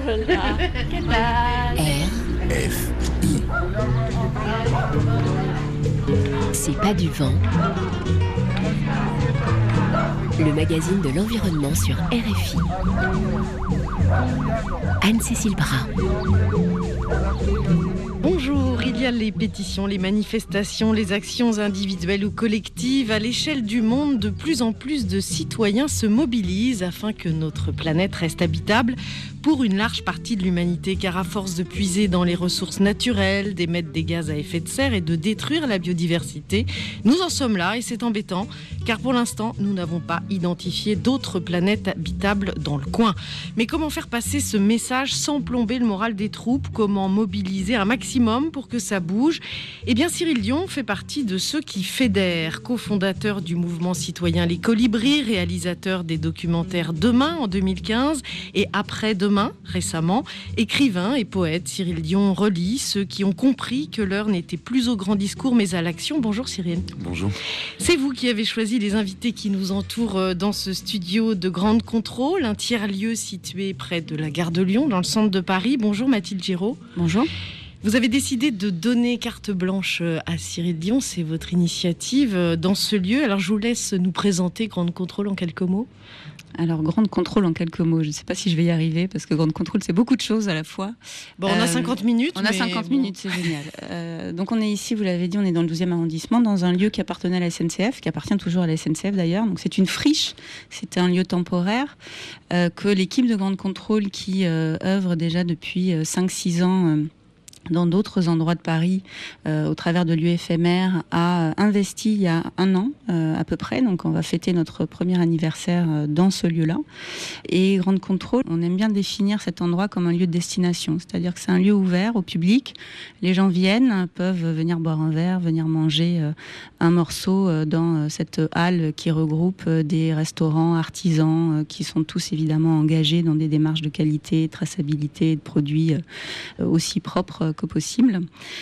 RFI. C'est pas du vent. Le magazine de l'environnement sur RFI. Anne-Cécile Bras. Bonjour, il y a les pétitions, les manifestations, les actions individuelles ou collectives. À l'échelle du monde, de plus en plus de citoyens se mobilisent afin que notre planète reste habitable pour une large partie de l'humanité. Car à force de puiser dans les ressources naturelles, d'émettre des gaz à effet de serre et de détruire la biodiversité, nous en sommes là et c'est embêtant. Car pour l'instant, nous n'avons pas identifié d'autres planètes habitables dans le coin. Mais comment faire passer ce message sans plomber le moral des troupes ? Comment mobiliser un maximum pour que ça bouge ? Eh bien, Cyril Dion fait partie de ceux qui fédèrent, cofondateur du mouvement citoyen Les Colibris, réalisateur des documentaires Demain en 2015 et Après Demain récemment, écrivain et poète. Cyril Dion relie ceux qui ont compris que l'heure n'était plus au grand discours mais à l'action. Bonjour Cyril. Bonjour. C'est vous qui avez choisi les invités qui nous entourent dans ce studio de Grande Contrôle, un tiers-lieu situé près de la gare de Lyon, dans le centre de Paris. Bonjour Mathilde Giraud. Bonjour. Vous avez décidé de donner carte blanche à Cyril Dion, c'est votre initiative dans ce lieu. Alors je vous laisse nous présenter Grande Contrôle en quelques mots. Alors, Grande Contrôle en quelques mots, je ne sais pas si je vais y arriver, parce que Grande Contrôle, c'est beaucoup de choses à la fois. Bon, on a 50 minutes. On a 50 minutes, c'est génial. Donc, on est ici, vous l'avez dit, on est dans le 12e arrondissement, dans un lieu qui appartenait à la SNCF, qui appartient toujours à la SNCF d'ailleurs. Donc, c'est une friche, c'est un lieu temporaire que l'équipe de Grande Contrôle, qui œuvre déjà depuis 5-6 ans dans d'autres endroits de Paris, au travers de lieux éphémères, a investi il y a 1 an à peu près. Donc on va fêter notre premier anniversaire dans ce lieu-là. Et Grande Contrôle, on aime bien définir cet endroit comme un lieu de destination. C'est-à-dire que c'est un lieu ouvert au public. Les gens viennent, peuvent venir boire un verre, venir manger un morceau dans cette halle qui regroupe des restaurants artisans qui sont tous évidemment engagés dans des démarches de qualité, de traçabilité, de produits aussi propres que possible.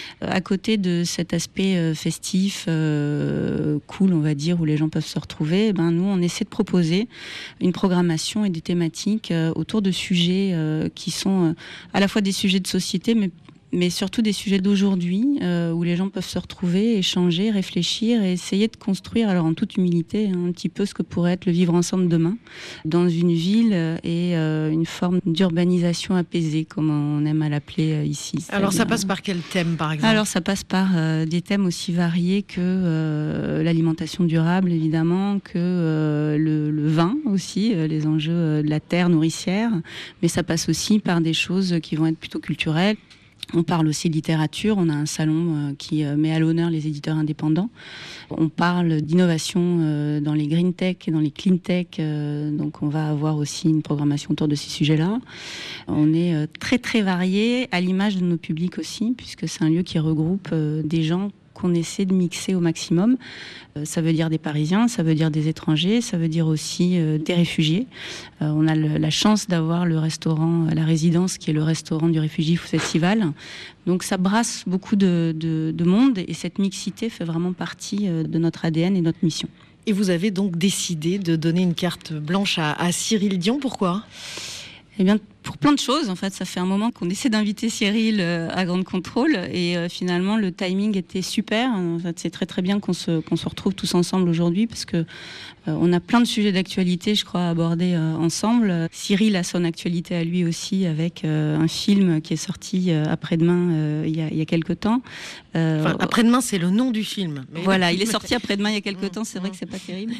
À côté de cet aspect festif, cool, on va dire, où les gens peuvent se retrouver, nous, on essaie de proposer une programmation et des thématiques autour de sujets qui sont à la fois des sujets de société, mais surtout des sujets d'aujourd'hui, où les gens peuvent se retrouver, échanger, réfléchir et essayer de construire, alors en toute humilité, un petit peu ce que pourrait être le vivre ensemble demain, dans une ville et une forme d'urbanisation apaisée, comme on aime à l'appeler ici. Alors ça passe par quel thème, par exemple ? Alors ça passe par des thèmes aussi variés que l'alimentation durable, évidemment, que le vin aussi, les enjeux de la terre nourricière, mais ça passe aussi par des choses qui vont être plutôt culturelles. On parle aussi de littérature, on a un salon qui met à l'honneur les éditeurs indépendants. On parle d'innovation dans les green tech et dans les clean tech, donc on va avoir aussi une programmation autour de ces sujets-là. On est très très varié, à l'image de nos publics aussi, puisque c'est un lieu qui regroupe des gens qu'on essaie de mixer au maximum. Ça veut dire des Parisiens, ça veut dire des étrangers, ça veut dire aussi des réfugiés. On a la chance d'avoir le restaurant La Résidence, qui est le restaurant du Réfugié Festival. Donc ça brasse beaucoup de monde et cette mixité fait vraiment partie de notre ADN et de notre mission. Et vous avez donc décidé de donner une carte blanche à Cyril Dion, pourquoi ? Eh bien, pour plein de choses, en fait, ça fait un moment qu'on essaie d'inviter Cyril à Grande Contrôle et finalement le timing était super. En fait, c'est très très bien qu'on se retrouve tous ensemble aujourd'hui parce que on a plein de sujets d'actualité, je crois, à aborder ensemble. Cyril a son actualité à lui aussi avec un film qui est sorti après-demain il y a quelques temps. Après-demain, c'est le nom du film. Mais voilà, il est sorti après-demain il y a quelques temps. C'est vrai que c'est pas terrible.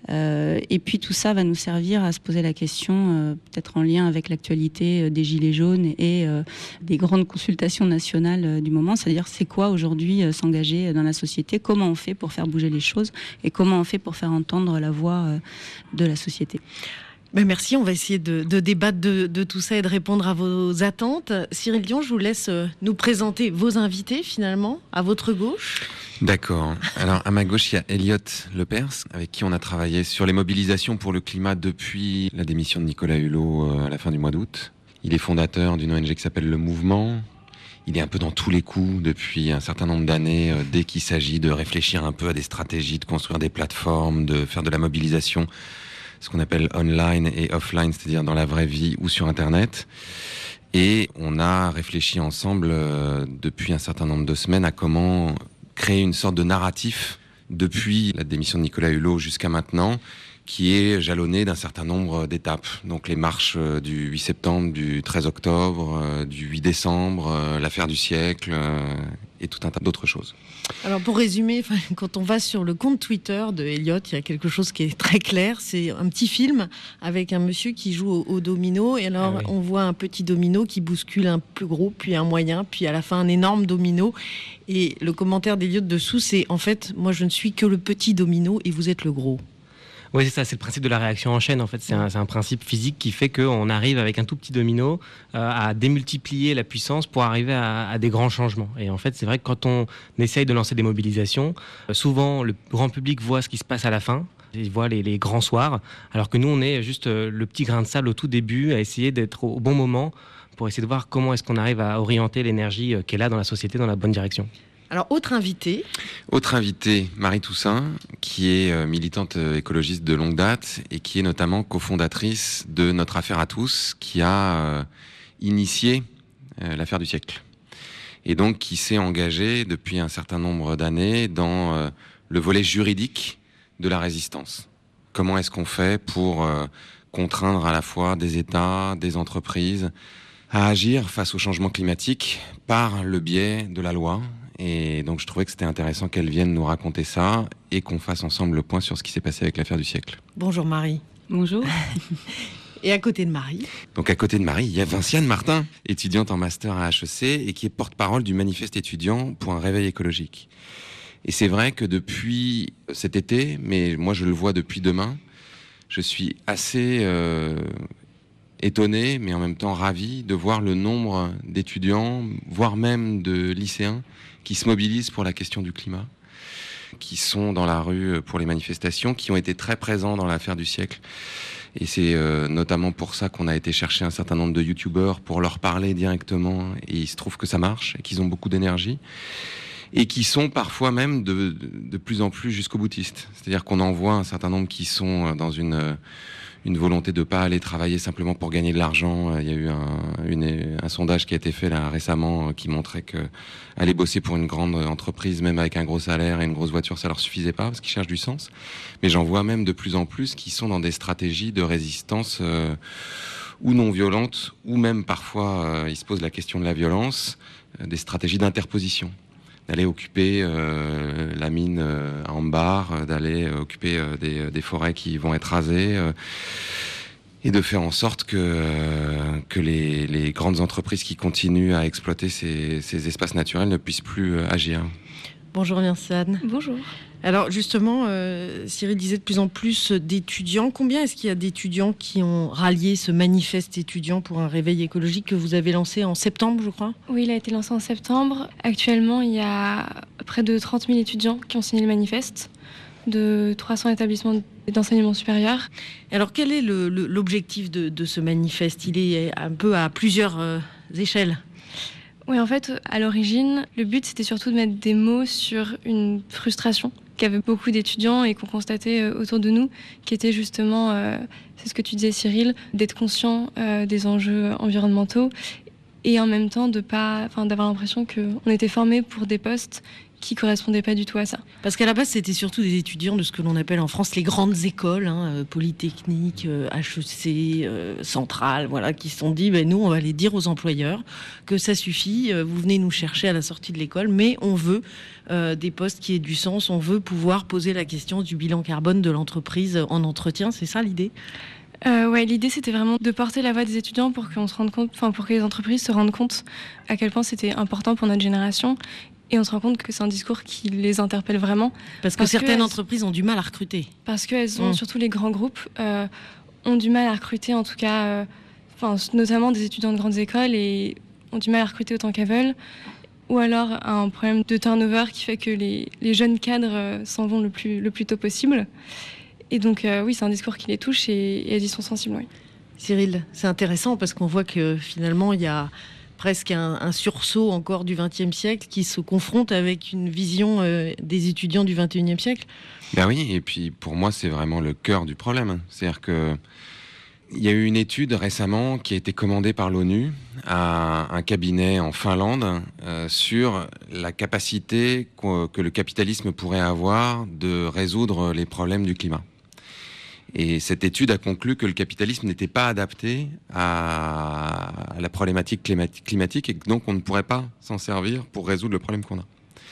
Et puis tout ça va nous servir à se poser la question, peut-être en lien avec l'actualité des Gilets jaunes et des grandes consultations nationales du moment, c'est-à-dire c'est quoi aujourd'hui s'engager dans la société, comment on fait pour faire bouger les choses et comment on fait pour faire entendre la voix de la société. Ben merci, on va essayer de débattre de tout ça et de répondre à vos attentes. Cyril Dion, je vous laisse nous présenter vos invités finalement, à votre gauche. D'accord. Alors à ma gauche, il y a Elliot Lepers, avec qui on a travaillé sur les mobilisations pour le climat depuis la démission de Nicolas Hulot à la fin du mois d'août. Il est fondateur d'une ONG qui s'appelle Le Mouvement. Il est un peu dans tous les coups depuis un certain nombre d'années, dès qu'il s'agit de réfléchir un peu à des stratégies, de construire des plateformes, de faire de la mobilisation, ce qu'on appelle online et offline, c'est-à-dire dans la vraie vie ou sur Internet. Et on a réfléchi ensemble depuis un certain nombre de semaines à comment créer une sorte de narratif depuis la démission de Nicolas Hulot jusqu'à maintenant, qui est jalonné d'un certain nombre d'étapes. Donc les marches du 8 septembre, du 13 octobre, du 8 décembre, l'affaire du siècle et tout un tas d'autres choses. Alors pour résumer, quand on va sur le compte Twitter de Elliott, il y a quelque chose qui est très clair. C'est un petit film avec un monsieur qui joue au domino. Et alors on voit un petit domino qui bouscule un plus gros, puis un moyen, puis à la fin un énorme domino. Et le commentaire d'Elliott dessous, c'est en fait, moi je ne suis que le petit domino et vous êtes le gros. Oui, c'est ça, c'est le principe de la réaction en chaîne. En fait, c'est un principe physique qui fait qu'on arrive avec un tout petit domino à démultiplier la puissance pour arriver à des grands changements. Et en fait, c'est vrai que quand on essaye de lancer des mobilisations, souvent le grand public voit ce qui se passe à la fin. Il voit les grands soirs, alors que nous, on est juste le petit grain de sable au tout début, à essayer d'être au bon moment pour essayer de voir comment est-ce qu'on arrive à orienter l'énergie qui est là dans la société dans la bonne direction. Alors, autre invité, Marie Toussaint, qui est militante écologiste de longue date et qui est notamment cofondatrice de Notre Affaire à tous, qui a initié l'affaire du siècle. Et donc, qui s'est engagée depuis un certain nombre d'années dans le volet juridique de la résistance. Comment est-ce qu'on fait pour contraindre à la fois des États, des entreprises, à agir face au changement climatique par le biais de la loi. Et donc je trouvais que c'était intéressant qu'elle vienne nous raconter ça et qu'on fasse ensemble le point sur ce qui s'est passé avec l'affaire du siècle. Bonjour Marie. Bonjour. Et à côté de Marie? Donc à côté de Marie, il y a Vinciane Martin, étudiante en master à HEC et qui est porte-parole du manifeste étudiant pour un réveil écologique. Et c'est vrai que depuis cet été, mais moi je le vois depuis demain, je suis assez étonné, mais en même temps ravi de voir le nombre d'étudiants, voire même de lycéens, qui se mobilisent pour la question du climat, qui sont dans la rue pour les manifestations, qui ont été très présents dans l'affaire du siècle. Et c'est notamment pour ça qu'on a été chercher un certain nombre de youtubeurs pour leur parler directement. Et il se trouve que ça marche et qu'ils ont beaucoup d'énergie. Et qui sont parfois même de plus en plus jusqu'au boutiste. C'est-à-dire qu'on en voit un certain nombre qui sont dans une volonté de pas aller travailler simplement pour gagner de l'argent. Il y a eu un sondage qui a été fait là récemment qui montrait que aller bosser pour une grande entreprise, même avec un gros salaire et une grosse voiture, ça leur suffisait pas parce qu'ils cherchent du sens. Mais j'en vois même de plus en plus qui sont dans des stratégies de résistance ou non violentes, ou même parfois ils se posent la question de la violence, des stratégies d'interposition. D'aller occuper la mine à Ambar, d'aller occuper des forêts qui vont être rasées et de faire en sorte que les grandes entreprises qui continuent à exploiter ces espaces naturels ne puissent plus agir. Bonjour Vinciane. Bonjour. Alors justement, Cyril disait de plus en plus d'étudiants. Combien est-ce qu'il y a d'étudiants qui ont rallié ce manifeste étudiant pour un réveil écologique que vous avez lancé en septembre, je crois? Oui, il a été lancé en septembre. Actuellement, il y a près de 30 000 étudiants qui ont signé le manifeste de 300 établissements d'enseignement supérieur. Alors quel est l'objectif de ce manifeste? Il est un peu à plusieurs échelles. Oui, en fait, à l'origine, le but, c'était surtout de mettre des mots sur une frustration qu'avaient beaucoup d'étudiants et qu'on constatait autour de nous, qui était justement, c'est ce que tu disais Cyril, d'être conscient des enjeux environnementaux et en même temps d'avoir l'impression qu'on était formés pour des postes qui correspondaient pas du tout à ça. Parce qu'à la base, c'était surtout des étudiants de ce que l'on appelle en France les grandes écoles, Polytechnique, HEC, Centrale, voilà, qui se sont dit, nous, on va aller dire aux employeurs que ça suffit, vous venez nous chercher à la sortie de l'école, mais on veut des postes qui aient du sens, on veut pouvoir poser la question du bilan carbone de l'entreprise en entretien, c'est ça l'idée ? Ouais, l'idée c'était vraiment de porter la voix des étudiants pour qu'on se rende compte, pour que les entreprises se rendent compte à quel point c'était important pour notre génération. Et on se rend compte que c'est un discours qui les interpelle vraiment. Parce que certaines entreprises ont du mal à recruter. Parce qu'elles ont, surtout les grands groupes, ont du mal à recruter, en tout cas, notamment des étudiants de grandes écoles, et ont du mal à recruter autant qu'elles veulent. Ou alors un problème de turnover qui fait que les jeunes cadres s'en vont le plus tôt possible. Et donc, oui, c'est un discours qui les touche et elles y sont sensibles, oui. Cyril, c'est intéressant parce qu'on voit que finalement, il y a presque un sursaut encore du XXe siècle qui se confronte avec une vision des étudiants du XXIe siècle. Ben oui, et puis pour moi, c'est vraiment le cœur du problème. C'est-à-dire que Il y a eu une étude récemment qui a été commandée par l'ONU à un cabinet en Finlande sur la capacité que le capitalisme pourrait avoir de résoudre les problèmes du climat. Et cette étude a conclu que le capitalisme n'était pas adapté à la problématique climatique et que donc on ne pourrait pas s'en servir pour résoudre le problème qu'on a.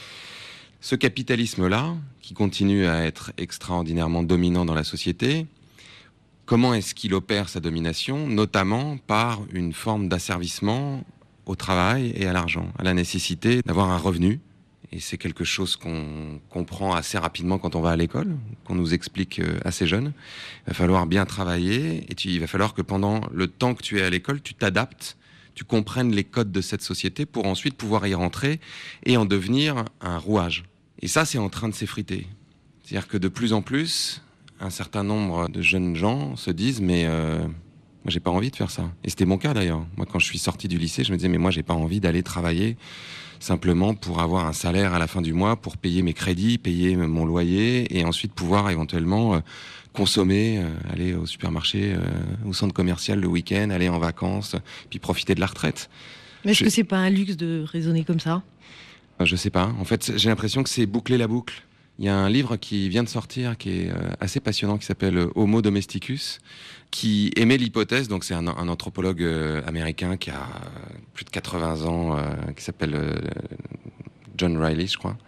Ce capitalisme-là, qui continue à être extraordinairement dominant dans la société, comment est-ce qu'il opère sa domination, notamment par une forme d'asservissement au travail et à l'argent, à la nécessité d'avoir un revenu. Et c'est quelque chose qu'on comprend assez rapidement quand on va à l'école, qu'on nous explique assez jeune. Il va falloir bien travailler et il va falloir que pendant le temps que tu es à l'école, tu t'adaptes, tu comprennes les codes de cette société pour ensuite pouvoir y rentrer et en devenir un rouage. Et ça, c'est en train de s'effriter. C'est-à-dire que de plus en plus, un certain nombre de jeunes gens se disent « mais moi, j'ai pas envie de faire ça ». Et c'était mon cas d'ailleurs. Moi, quand je suis sorti du lycée, je me disais « mais moi, j'ai pas envie d'aller travailler simplement pour avoir un salaire à la fin du mois, pour payer mes crédits, payer mon loyer et ensuite pouvoir éventuellement consommer, aller au supermarché, au centre commercial le week-end, aller en vacances, puis profiter de la retraite ». Mais est-ce que c'est pas un luxe de raisonner comme ça ? Je sais pas. En fait, j'ai l'impression que c'est boucler la boucle. Il y a un livre qui vient de sortir, qui est assez passionnant, qui s'appelle Homo Domesticus, qui émet l'hypothèse, donc c'est un anthropologue américain qui a plus de 80 ans, qui s'appelle John Riley, je crois,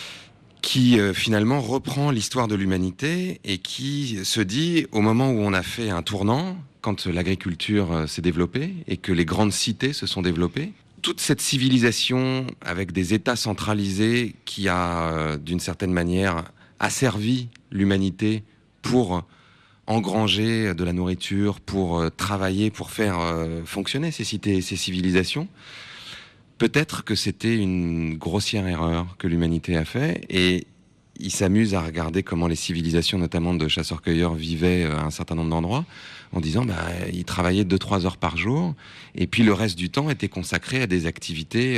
qui finalement reprend l'histoire de l'humanité et qui se dit, au moment où on a fait un tournant, quand l'agriculture s'est développée et que les grandes cités se sont développées, toute cette civilisation avec des États centralisés qui a, d'une certaine manière, asservi l'humanité pour engranger de la nourriture, pour travailler, pour faire fonctionner ces cités et ces civilisations, peut-être que c'était une grossière erreur que l'humanité a fait et il s'amuse à regarder comment les civilisations, notamment de chasseurs-cueilleurs, vivaient à un certain nombre d'endroits, en disant ils travaillaient 2-3 heures par jour, et puis le reste du temps était consacré à des activités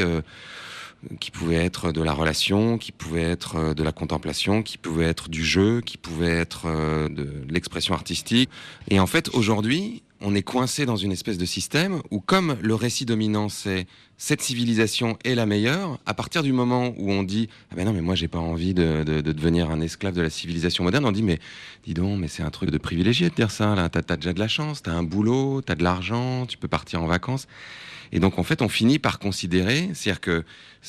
qui pouvaient être de la relation, qui pouvaient être de la contemplation, qui pouvaient être du jeu, qui pouvaient être de l'expression artistique. Et en fait, aujourd'hui, on est coincé dans une espèce de système où, comme le récit dominant, c'est cette civilisation est la meilleure, à partir du moment où on dit « Ah ben non, mais moi, j'ai pas envie de devenir un esclave de la civilisation moderne », on dit « Mais dis donc, mais c'est un truc de privilégié de dire ça, là. T'as déjà de la chance, t'as un boulot, t'as de l'argent, tu peux partir en vacances. » Et donc, en fait, on finit par considérer, c'est-à-dire que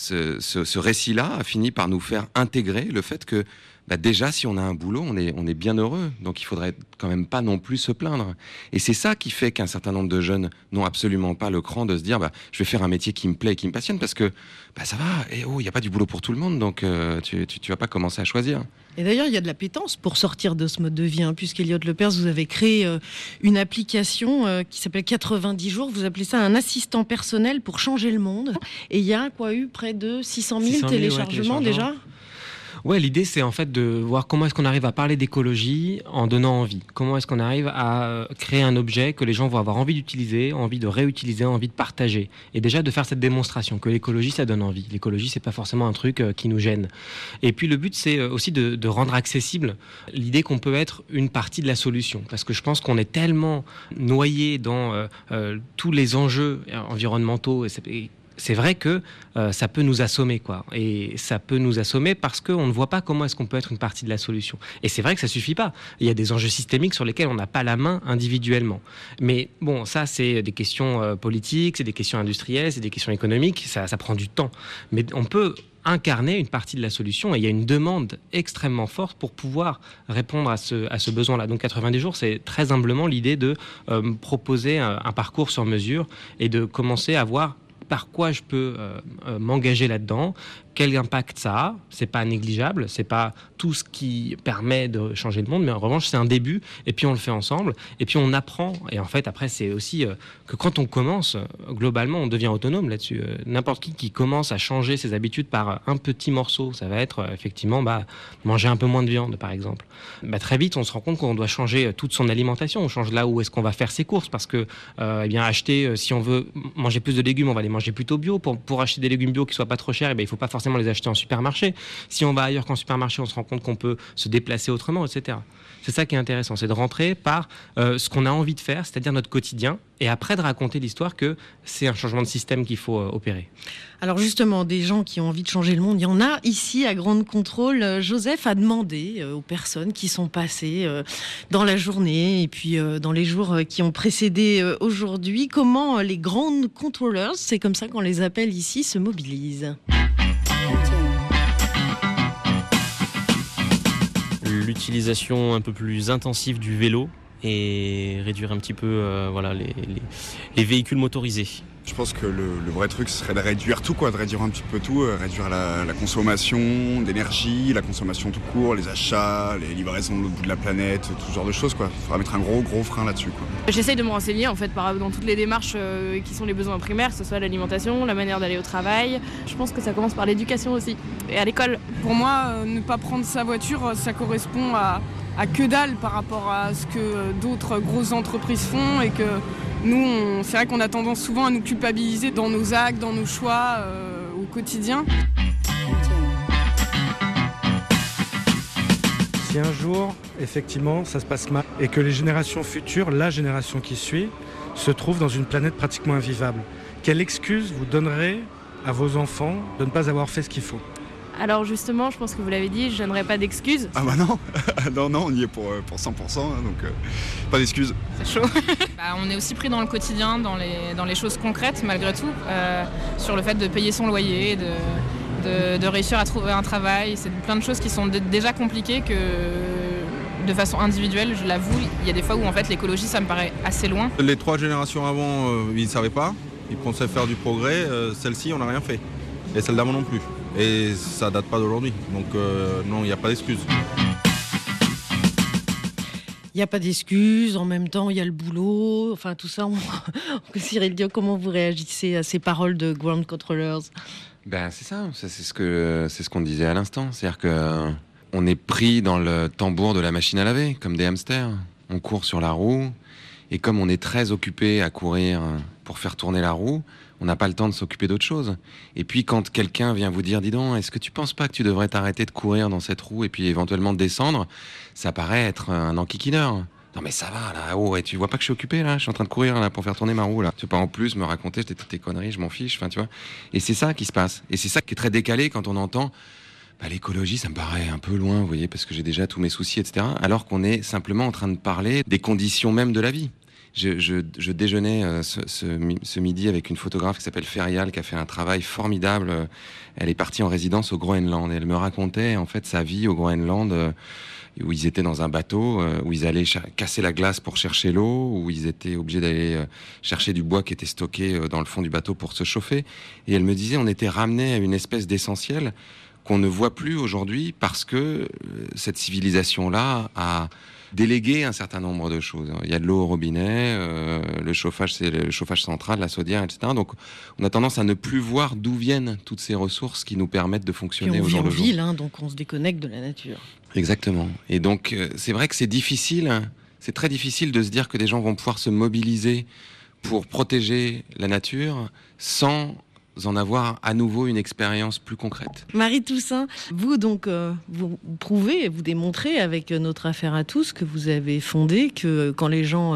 ce récit-là a fini par nous faire intégrer le fait que déjà, si on a un boulot, on est bien heureux. Donc, il faudrait quand même pas non plus se plaindre. Et c'est ça qui fait qu'un certain nombre de jeunes n'ont absolument pas le cran de se dire je vais faire un métier qui me plaît et qui me passionne parce que ça va, il n'y a pas du boulot pour tout le monde, donc tu vas pas commencer à choisir. Et d'ailleurs, il y a de l'appétence pour sortir de ce mode de vie, puisqu'Eliott Lepers, vous avez créé une application qui s'appelle 90 jours. Vous appelez ça un assistant personnel pour changer le monde. Et il y a eu près de 600 000 téléchargements déjà. Ouais, l'idée c'est en fait de voir comment est-ce qu'on arrive à parler d'écologie en donnant envie. Comment est-ce qu'on arrive à créer un objet que les gens vont avoir envie d'utiliser, envie de réutiliser, envie de partager. Et déjà de faire cette démonstration que l'écologie ça donne envie. L'écologie c'est pas forcément un truc qui nous gêne. Et puis le but c'est aussi de rendre accessible l'idée qu'on peut être une partie de la solution. Parce que je pense qu'on est tellement noyé dans tous les enjeux environnementaux et c'est vrai que ça peut nous assommer, quoi. Et ça peut nous assommer parce qu'on ne voit pas comment est-ce qu'on peut être une partie de la solution. Et c'est vrai que ça suffit pas. Il y a des enjeux systémiques sur lesquels on n'a pas la main individuellement. Mais bon, ça, c'est des questions politiques, c'est des questions industrielles, c'est des questions économiques. Ça prend du temps. Mais on peut incarner une partie de la solution et il y a une demande extrêmement forte pour pouvoir répondre à ce besoin-là. Donc 90 jours, c'est très humblement l'idée de proposer un parcours sur mesure et de commencer à voir par quoi je peux m'engager là-dedans, quel impact ça a. C'est pas négligeable, c'est pas tout ce qui permet de changer le monde, mais en revanche c'est un début et puis on le fait ensemble et puis on apprend. Et en fait après c'est aussi que quand on commence, globalement on devient autonome là-dessus. N'importe qui commence à changer ses habitudes par un petit morceau, ça va être effectivement manger un peu moins de viande par exemple. Très vite on se rend compte qu'on doit changer toute son alimentation, on change là où est-ce qu'on va faire ses courses parce que acheter, si on veut manger plus de légumes, on va les manger plutôt bio. Pour acheter des légumes bio qui soient pas trop chers, il faut pas forcément forcément les acheter en supermarché. Si on va ailleurs qu'en supermarché, on se rend compte qu'on peut se déplacer autrement, etc. C'est ça qui est intéressant, c'est de rentrer par ce qu'on a envie de faire, c'est-à-dire notre quotidien, et après de raconter l'histoire que c'est un changement de système qu'il faut opérer. Alors justement, des gens qui ont envie de changer le monde, il y en a ici à Grande Contrôle. Joseph a demandé aux personnes qui sont passées dans la journée et puis dans les jours qui ont précédé aujourd'hui, comment les Ground Controllers, c'est comme ça qu'on les appelle ici, se mobilisent. L'utilisation un peu plus intensive du vélo et réduire un petit peu les véhicules motorisés. Je pense que le vrai truc ce serait de réduire tout, de réduire un petit peu tout, réduire la consommation d'énergie, la consommation tout court, les achats, les livraisons de l'autre bout de la planète, tout ce genre de choses. Il faudra mettre un gros frein là-dessus. J'essaye de me renseigner en fait dans toutes les démarches qui sont les besoins primaires, que ce soit l'alimentation, la manière d'aller au travail. Je pense que ça commence par l'éducation aussi, et à l'école. Pour moi, ne pas prendre sa voiture, ça correspond à que dalle par rapport à ce que d'autres grosses entreprises font, et que nous, c'est vrai qu'on a tendance souvent à nous culpabiliser dans nos actes, dans nos choix au quotidien. Si un jour, effectivement, ça se passe mal et que les générations futures, la génération qui suit, se trouve dans une planète pratiquement invivable, quelle excuse vous donnerez à vos enfants de ne pas avoir fait ce qu'il faut ? Alors justement, je pense que vous l'avez dit, je donnerai pas d'excuses. Ah bah non, non, on y est pour 100%, donc pas d'excuses. C'est chaud. On est aussi pris dans le quotidien, dans les choses concrètes malgré tout, sur le fait de payer son loyer, de réussir à trouver un travail. C'est plein de choses qui sont déjà compliquées que de façon individuelle, je l'avoue, il y a des fois où en fait l'écologie ça me paraît assez loin. Les 3 générations avant, ils ne savaient pas, ils pensaient faire du progrès, celle-ci on n'a rien fait, et celle d'avant non plus. Et ça date pas d'aujourd'hui, donc non, il n'y a pas d'excuse. Il n'y a pas d'excuses, en même temps il y a le boulot, enfin tout ça. Cyril Diop, comment vous réagissez à ces paroles de Ground Controllers ? C'est ça, c'est ce qu'on disait à l'instant, c'est-à-dire que on est pris dans le tambour de la machine à laver, comme des hamsters. On court sur la roue, et comme on est très occupé à courir pour faire tourner la roue, on n'a pas le temps de s'occuper d'autre chose. Et puis quand quelqu'un vient vous dire, dis donc, est-ce que tu penses pas que tu devrais t'arrêter de courir dans cette roue et puis éventuellement descendre, ça paraît être un enquiquineur. Non mais ça va là, oh, et tu vois pas que je suis occupé là, je suis en train de courir là pour faire tourner ma roue là. Tu peux pas en plus me raconter toutes tes conneries, je m'en fiche, enfin tu vois. Et c'est ça qui se passe. Et c'est ça qui est très décalé quand on entend l'écologie, ça me paraît un peu loin, vous voyez, parce que j'ai déjà tous mes soucis, etc. Alors qu'on est simplement en train de parler des conditions même de la vie. Je déjeunais ce midi avec une photographe qui s'appelle Ferial, qui a fait un travail formidable. Elle est partie en résidence au Groenland et elle me racontait en fait sa vie au Groenland, où ils étaient dans un bateau, où ils allaient casser la glace pour chercher l'eau, où ils étaient obligés d'aller chercher du bois qui était stocké dans le fond du bateau pour se chauffer. Et elle me disait, on était ramenés à une espèce d'essentiel qu'on ne voit plus aujourd'hui parce que cette civilisation-là a délégué un certain nombre de choses. Il y a de l'eau au robinet, le chauffage, c'est le chauffage central, la chaudière, etc. Donc, on a tendance à ne plus voir d'où viennent toutes ces ressources qui nous permettent de fonctionner au jour le jour. On vit en ville, donc on se déconnecte de la nature. Exactement. Et donc, c'est vrai que c'est difficile, c'est très difficile de se dire que des gens vont pouvoir se mobiliser pour protéger la nature sans en avoir à nouveau une expérience plus concrète. Marie Toussaint, vous donc vous prouvez, vous démontrez avec notre affaire à tous que vous avez fondé que quand les gens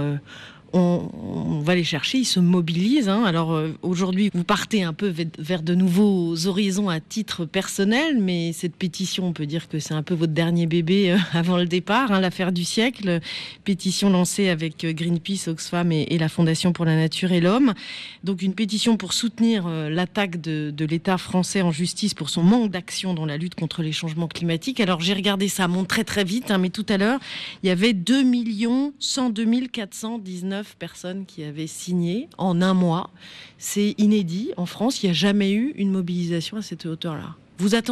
on va les chercher, ils se mobilisent. Alors aujourd'hui, vous partez un peu vers de nouveaux horizons à titre personnel, mais cette pétition, on peut dire que c'est un peu votre dernier bébé avant le départ, l'affaire du siècle. Pétition lancée avec Greenpeace, Oxfam et la Fondation pour la Nature et l'Homme. Donc une pétition pour soutenir l'attaque de l'État français en justice pour son manque d'action dans la lutte contre les changements climatiques. Alors j'ai regardé ça, monte très très vite, mais tout à l'heure, il y avait 2 102 419 personnes qui avaient signé en un mois. C'est inédit. En France, il n'y a jamais eu une mobilisation à cette hauteur-là. Vous attendiez à cela ?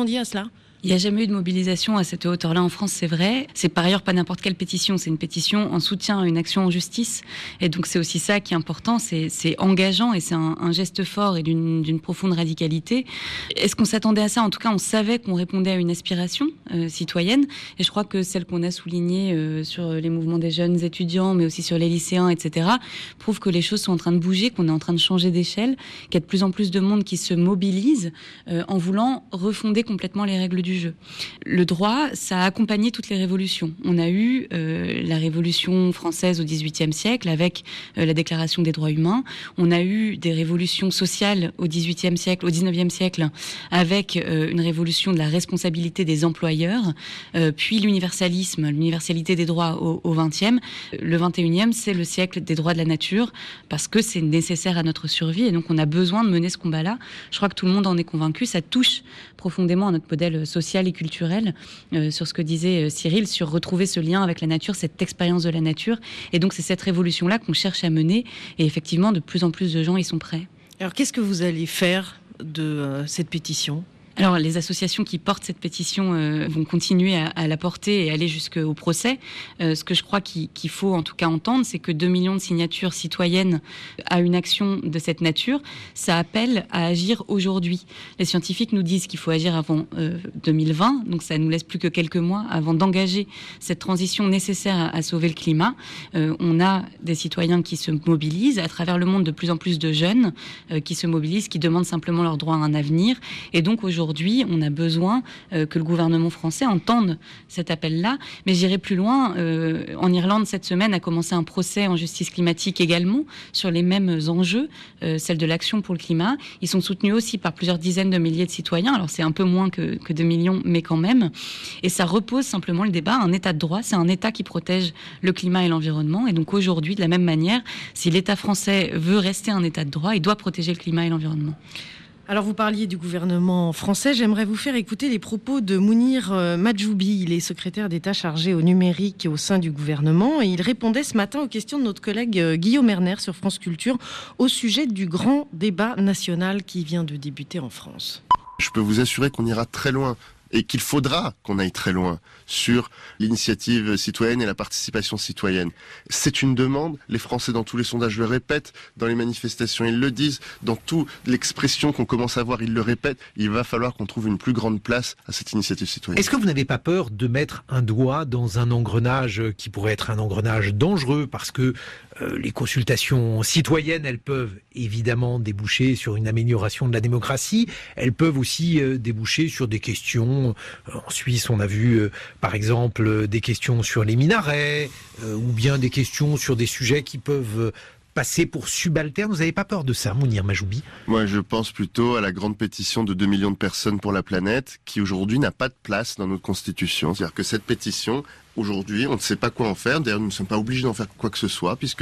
Il n'y a jamais eu de mobilisation à cette hauteur-là en France, c'est vrai. C'est par ailleurs pas n'importe quelle pétition, c'est une pétition en soutien à une action en justice. Et donc c'est aussi ça qui est important, c'est engageant et c'est un geste fort et d'une profonde radicalité. Est-ce qu'on s'attendait à ça ? En tout cas, on savait qu'on répondait à une aspiration citoyenne. Et je crois que celle qu'on a soulignée sur les mouvements des jeunes étudiants, mais aussi sur les lycéens, etc., prouve que les choses sont en train de bouger, qu'on est en train de changer d'échelle, qu'il y a de plus en plus de monde qui se mobilise en voulant refonder complètement les règles du jeu. Le droit, ça a accompagné toutes les révolutions. On a eu la Révolution française au XVIIIe siècle avec la Déclaration des droits humains. On a eu des révolutions sociales au XVIIIe siècle, au XIXe siècle, avec une révolution de la responsabilité des employeurs, puis l'universalité des droits au XXe. Le XXIe, c'est le siècle des droits de la nature, parce que c'est nécessaire à notre survie, et donc on a besoin de mener ce combat-là. Je crois que tout le monde en est convaincu. Ça touche profondément à notre modèle social et culturel, sur ce que disait Cyril, sur retrouver ce lien avec la nature, cette expérience de la nature. Et donc c'est cette révolution-là qu'on cherche à mener, et effectivement de plus en plus de gens y sont prêts. Alors qu'est-ce que vous allez faire de cette pétition ? Alors, les associations qui portent cette pétition vont continuer à la porter et aller jusqu'au procès. Ce que je crois qu'il faut en tout cas entendre, c'est que 2 millions de signatures citoyennes à une action de cette nature, ça appelle à agir aujourd'hui. Les scientifiques nous disent qu'il faut agir avant 2020, donc ça nous laisse plus que quelques mois avant d'engager cette transition nécessaire à sauver le climat. On a des citoyens qui se mobilisent, à travers le monde de plus en plus de jeunes qui se mobilisent, qui demandent simplement leur droit à un avenir. Et donc aujourd'hui, on a besoin que le gouvernement français entende cet appel-là. Mais j'irai plus loin. En Irlande, cette semaine, a commencé un procès en justice climatique également sur les mêmes enjeux, celle de l'action pour le climat. Ils sont soutenus aussi par plusieurs dizaines de milliers de citoyens. Alors c'est un peu moins que 2 millions, mais quand même. Et ça repose simplement le débat à un état de droit. C'est un État qui protège le climat et l'environnement. Et donc aujourd'hui, de la même manière, si l'État français veut rester un État de droit, il doit protéger le climat et l'environnement. Alors vous parliez du gouvernement français, j'aimerais vous faire écouter les propos de Mounir Majoubi. Il est secrétaire d'État chargé au numérique au sein du gouvernement et il répondait ce matin aux questions de notre collègue Guillaume Erner sur France Culture au sujet du grand débat national qui vient de débuter en France. Je peux vous assurer qu'on ira très loin et qu'il faudra qu'on aille très loin sur l'initiative citoyenne et la participation citoyenne. C'est une demande, les Français dans tous les sondages le répètent, dans les manifestations ils le disent, dans toute l'expression qu'on commence à voir ils le répètent, il va falloir qu'on trouve une plus grande place à cette initiative citoyenne. Est-ce que vous n'avez pas peur de mettre un doigt dans un engrenage qui pourrait être un engrenage dangereux parce que les consultations citoyennes, elles peuvent évidemment déboucher sur une amélioration de la démocratie, elles peuvent aussi déboucher sur des questions, en Suisse on a vu par exemple des questions sur les minarets, ou bien des questions sur des sujets qui peuvent passer pour subalternes. Vous n'avez pas peur de ça, Mounir Majoubi ? Moi, je pense plutôt à la grande pétition de 2 millions de personnes pour la planète, qui aujourd'hui n'a pas de place dans notre Constitution. C'est-à-dire que cette pétition, aujourd'hui, on ne sait pas quoi en faire. D'ailleurs, nous ne sommes pas obligés d'en faire quoi que ce soit, puisque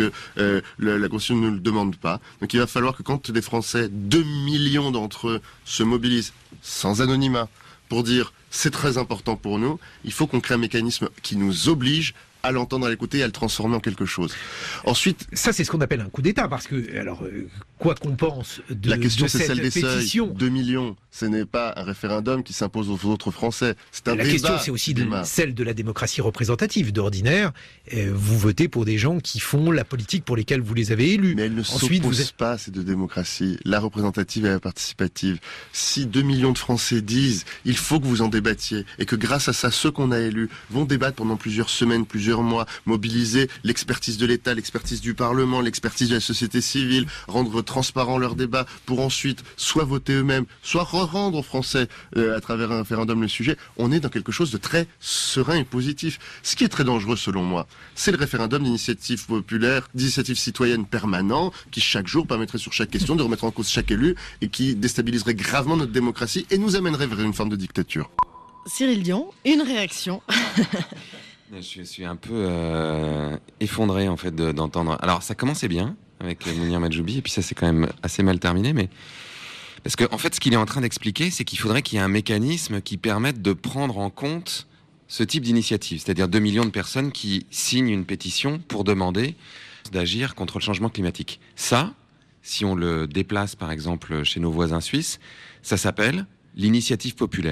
la Constitution ne nous le demande pas. Donc il va falloir que quand les Français, 2 millions d'entre eux, se mobilisent sans anonymat, pour dire c'est très important pour nous, il faut qu'on crée un mécanisme qui nous oblige à l'entendre, à l'écouter et à le transformer en quelque chose. Ensuite, ça c'est ce qu'on appelle un coup d'État, parce que, alors, quoi qu'on pense de la question c'est cette celle des pétition, seuils. 2 millions, ce n'est pas un référendum qui s'impose aux autres Français. C'est un la débat. question c'est aussi celle de la démocratie représentative. D'ordinaire, vous votez pour des gens qui font la politique pour lesquels vous les avez élus. Mais elles ne s'opposent pas à ces deux démocraties, la représentative et la participative. Si 2 millions de Français disent il faut que vous en débattiez, et que grâce à ça, ceux qu'on a élus vont débattre pendant plusieurs semaines, plusieurs mois, mobiliser l'expertise de l'État, l'expertise du Parlement, l'expertise de la société civile, rendre transparent leurs débats pour ensuite soit voter eux-mêmes, soit rendre aux Français à travers un référendum le sujet, on est dans quelque chose de très serein et positif. Ce qui est très dangereux selon moi, c'est le référendum d'initiative populaire, d'initiative citoyenne permanent, qui chaque jour permettrait sur chaque question de remettre en cause chaque élu et qui déstabiliserait gravement notre démocratie et nous amènerait vers une forme de dictature. Cyril Dion, une réaction. Je suis un peu effondré en fait d'entendre. Alors ça commençait bien avec Mounir Majoubi et puis ça c'est quand même assez mal terminé, mais parce que en fait ce qu'il est en train d'expliquer, c'est qu'il faudrait qu'il y ait un mécanisme qui permette de prendre en compte ce type d'initiative, c'est-à-dire 2 millions de personnes qui signent une pétition pour demander d'agir contre le changement climatique. Ça, si on le déplace par exemple chez nos voisins suisses, ça s'appelle l'initiative populaire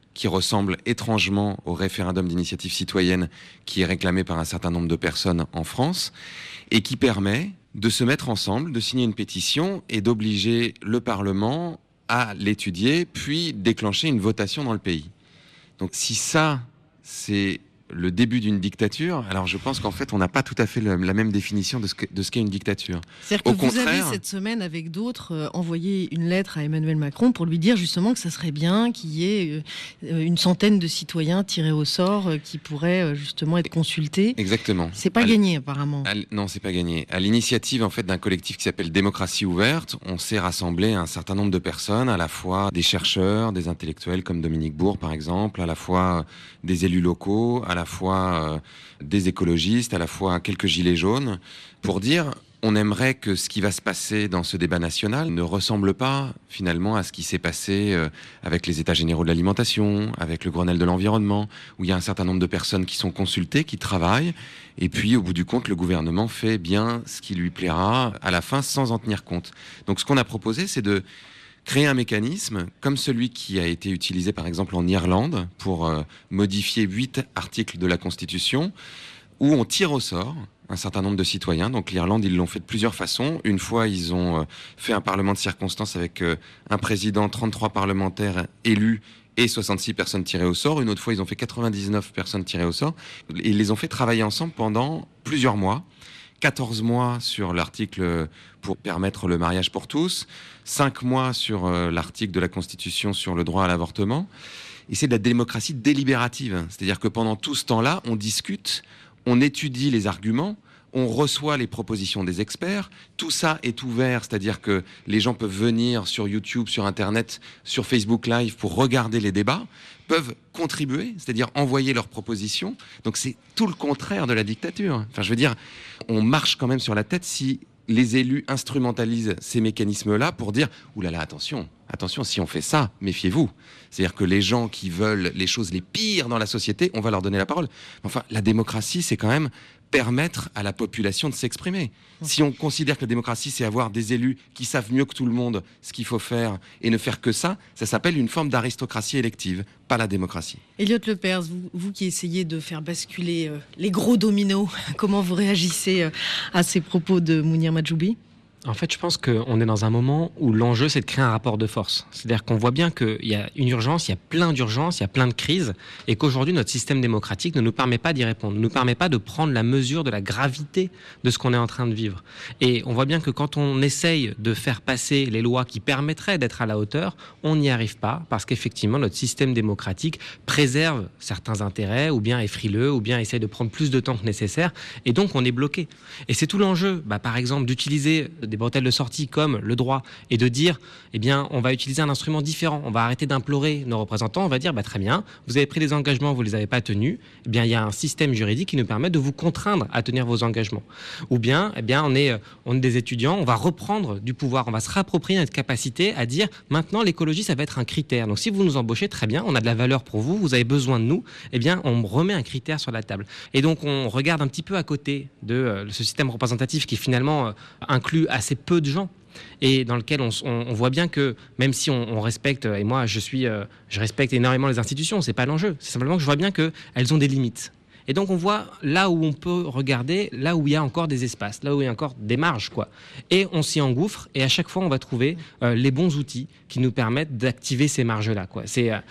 qui ressemble étrangement au référendum d'initiative citoyenne qui est réclamé par un certain nombre de personnes en France et qui permet de se mettre ensemble, de signer une pétition et d'obliger le Parlement à l'étudier, puis déclencher une votation dans le pays. Donc si ça, c'est le début d'une dictature, alors je pense qu'en fait, on n'a pas tout à fait la même définition de ce qu'est une dictature. C'est-à-dire que vous avez cette semaine, avec d'autres, envoyé une lettre à Emmanuel Macron pour lui dire justement que ça serait bien qu'il y ait une centaine de citoyens tirés au sort qui pourraient justement être consultés. Exactement. C'est pas gagné, apparemment. Non, c'est pas gagné. À l'initiative, en fait, d'un collectif qui s'appelle Démocratie ouverte, on s'est rassemblé un certain nombre de personnes, à la fois des chercheurs, des intellectuels comme Dominique Bourg, par exemple, à la fois des élus locaux, à la fois des écologistes, à la fois quelques gilets jaunes, pour dire on aimerait que ce qui va se passer dans ce débat national ne ressemble pas finalement à ce qui s'est passé avec les États généraux de l'alimentation, avec le Grenelle de l'environnement, où il y a un certain nombre de personnes qui sont consultées, qui travaillent, et puis au bout du compte, le gouvernement fait bien ce qui lui plaira à la fin sans en tenir compte. Donc ce qu'on a proposé, c'est de créer un mécanisme comme celui qui a été utilisé par exemple en Irlande pour modifier 8 articles de la Constitution, où on tire au sort un certain nombre de citoyens. Donc l'Irlande, ils l'ont fait de plusieurs façons. Une fois, ils ont fait un parlement de circonstance avec un président, 33 parlementaires élus et 66 personnes tirées au sort. Une autre fois, ils ont fait 99 personnes tirées au sort. Et ils les ont fait travailler ensemble pendant plusieurs mois. 14 mois sur l'article pour permettre le mariage pour tous, 5 mois sur l'article de la Constitution sur le droit à l'avortement. Et c'est de la démocratie délibérative. C'est-à-dire que pendant tout ce temps-là, on discute, on étudie les arguments, on reçoit les propositions des experts. Tout ça est ouvert, c'est-à-dire que les gens peuvent venir sur YouTube, sur Internet, sur Facebook Live pour regarder les débats, peuvent contribuer, c'est-à-dire envoyer leurs propositions. Donc c'est tout le contraire de la dictature. Enfin, je veux dire, on marche quand même sur la tête si les élus instrumentalisent ces mécanismes-là pour dire « Ouh là là, attention, si on fait ça, méfiez-vous ». C'est-à-dire que les gens qui veulent les choses les pires dans la société, on va leur donner la parole. Enfin, la démocratie, c'est quand même permettre à la population de s'exprimer. Si on considère que la démocratie, c'est avoir des élus qui savent mieux que tout le monde ce qu'il faut faire et ne faire que ça, ça s'appelle une forme d'aristocratie élective, pas la démocratie. Elliot Lepers, vous qui essayez de faire basculer les gros dominos, comment vous réagissez à ces propos de Mounir Majoubi ? En fait, je pense qu'on est dans un moment où l'enjeu, c'est de créer un rapport de force. C'est-à-dire qu'on voit bien qu'il y a une urgence, il y a plein d'urgences, il y a plein de crises, et qu'aujourd'hui, notre système démocratique ne nous permet pas d'y répondre, ne nous permet pas de prendre la mesure de la gravité de ce qu'on est en train de vivre. Et on voit bien que quand on essaye de faire passer les lois qui permettraient d'être à la hauteur, on n'y arrive pas, parce qu'effectivement, notre système démocratique préserve certains intérêts, ou bien est frileux, ou bien essaye de prendre plus de temps que nécessaire, et donc on est bloqué. Et c'est tout l'enjeu, par exemple, d'utiliser des bretelles de sortie comme le droit et de dire, eh bien, on va utiliser un instrument différent. On va arrêter d'implorer nos représentants. On va dire, très bien, vous avez pris des engagements, vous les avez pas tenus. Eh bien, il y a un système juridique qui nous permet de vous contraindre à tenir vos engagements. Ou bien, on est des étudiants, on va reprendre du pouvoir, on va se réapproprier notre capacité à dire, maintenant, l'écologie, ça va être un critère. Donc, si vous nous embauchez, très bien, on a de la valeur pour vous, vous avez besoin de nous. Eh bien, on remet un critère sur la table. Et donc, on regarde un petit peu à côté de ce système représentatif qui finalement inclut assez peu de gens et dans lequel on voit bien que même si on respecte, et moi je respecte énormément les institutions, c'est pas l'enjeu, c'est simplement que je vois bien qu'elles ont des limites. Et donc on voit là où on peut regarder, là où il y a encore des espaces, là où il y a encore des marges, quoi. Et on s'y engouffre, et à chaque fois on va trouver les bons outils qui nous permettent d'activer ces marges-là, quoi.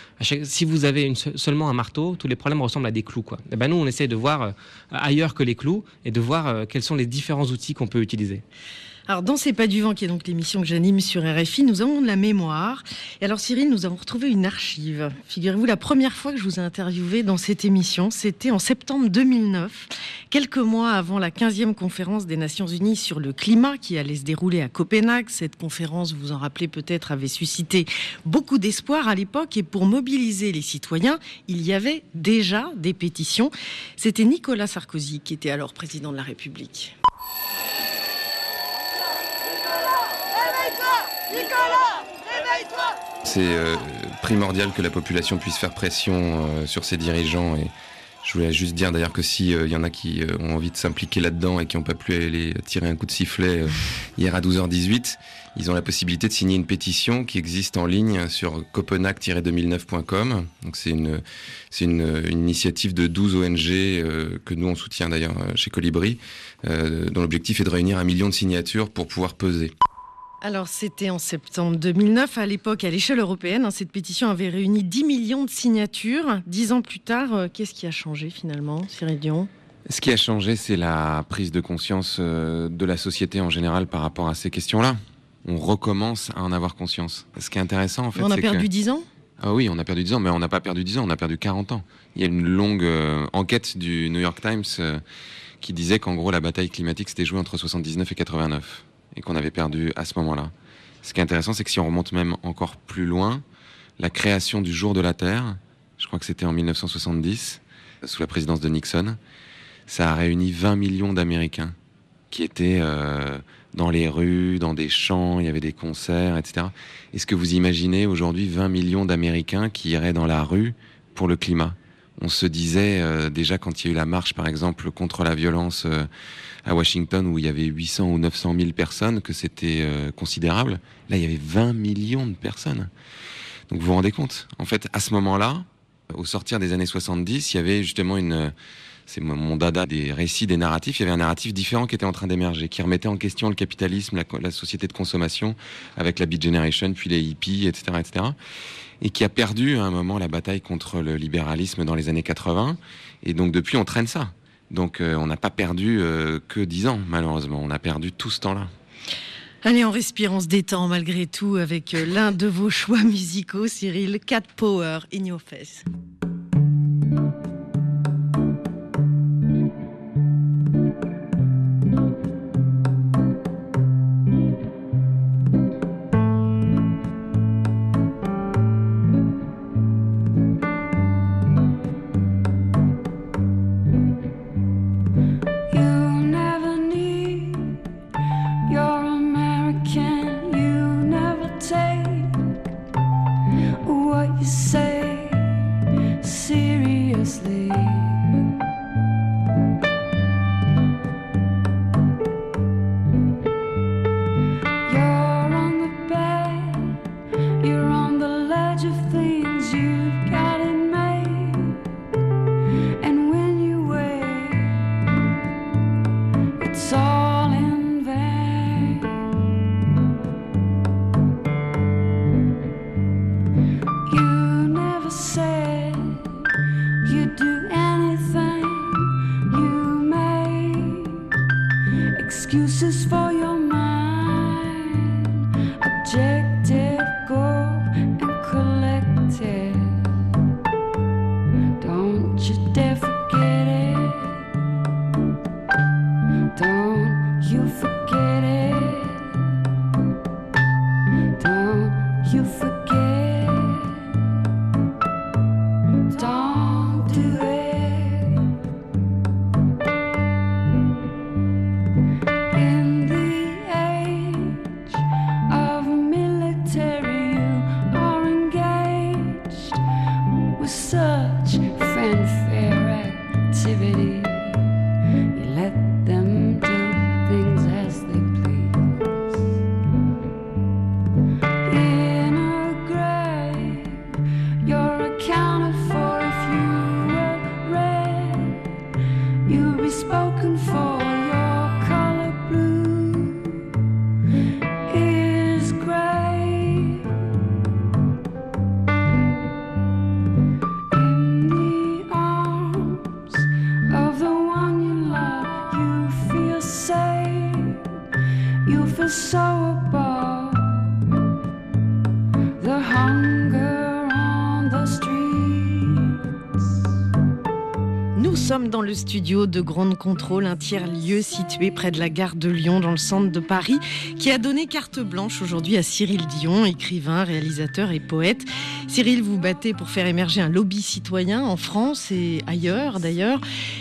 Si vous avez seulement un marteau, tous les problèmes ressemblent à des clous, quoi. Et nous on essaie de voir ailleurs que les clous et de voir quels sont les différents outils qu'on peut utiliser. Alors, dans C'est pas du vent, qui est donc l'émission que j'anime sur RFI, nous avons de la mémoire. Et alors, Cyril, nous avons retrouvé une archive. Figurez-vous, la première fois que je vous ai interviewé dans cette émission, c'était en septembre 2009, quelques mois avant la 15e conférence des Nations Unies sur le climat qui allait se dérouler à Copenhague. Cette conférence, vous en rappelez peut-être, avait suscité beaucoup d'espoir à l'époque. Et pour mobiliser les citoyens, il y avait déjà des pétitions. C'était Nicolas Sarkozy qui était alors président de la République. C'est primordial que la population puisse faire pression sur ses dirigeants Je voulais juste dire d'ailleurs que si y en a qui ont envie de s'impliquer là-dedans et qui n'ont pas pu aller tirer un coup de sifflet hier à 12h18, ils ont la possibilité de signer une pétition qui existe en ligne sur copenhague-2009.com. Donc c'est une initiative de 12 ONG que nous on soutient d'ailleurs chez Colibri, dont l'objectif est de réunir 1 million de signatures pour pouvoir peser. Alors, c'était en septembre 2009. À l'époque, à l'échelle européenne, cette pétition avait réuni 10 millions de signatures. 10 ans plus tard, qu'est-ce qui a changé finalement, Cyril Dion ? Ce qui a changé, c'est la prise de conscience de la société en général par rapport à ces questions-là. On recommence à en avoir conscience. Ce qui est intéressant, en fait, on a perdu 10 ans ? Ah oui, on a perdu 10 ans, mais on n'a pas perdu 10 ans, on a perdu 40 ans. Il y a une longue enquête du New York Times qui disait qu'en gros, la bataille climatique s'était jouée entre 79 et 89. Et qu'on avait perdu à ce moment-là. Ce qui est intéressant, c'est que si on remonte même encore plus loin, la création du jour de la Terre, je crois que c'était en 1970, sous la présidence de Nixon, ça a réuni 20 millions d'Américains qui étaient dans les rues, dans des champs, il y avait des concerts, etc. Est-ce que vous imaginez aujourd'hui 20 millions d'Américains qui iraient dans la rue pour le climat ? On se disait déjà quand il y a eu la marche, par exemple, contre la violence à Washington, où il y avait 800 ou 900 000 personnes, que c'était considérable. Là, il y avait 20 millions de personnes. Donc vous vous rendez compte ? En fait, à ce moment-là, au sortir des années 70, il y avait justement c'est mon dada des récits, des narratifs. Il y avait un narratif différent qui était en train d'émerger, qui remettait en question le capitalisme, la société de consommation, avec la Beat Generation, puis les hippies, etc., etc., et qui a perdu à un moment la bataille contre le libéralisme dans les années 80. Et donc depuis, on traîne ça. Donc on n'a pas perdu que 10 ans, malheureusement. On a perdu tout ce temps-là. Allez, on respire, on se détend malgré tout avec l'un de vos choix musicaux, Cyril, Cat Power, In Your Face. Excuses for your mind, objective, goal and collective. Don't you dare forget it. Don't you forget it. Don't you forget. Don't do it. Nous sommes dans le studio de Ground Control, un tiers-lieu situé près de la gare de Lyon, dans le centre de Paris, qui a donné carte blanche aujourd'hui à Cyril Dion, écrivain, réalisateur et poète. Cyril, vous battez pour faire émerger un lobby citoyen en France et ailleurs d'ailleurs.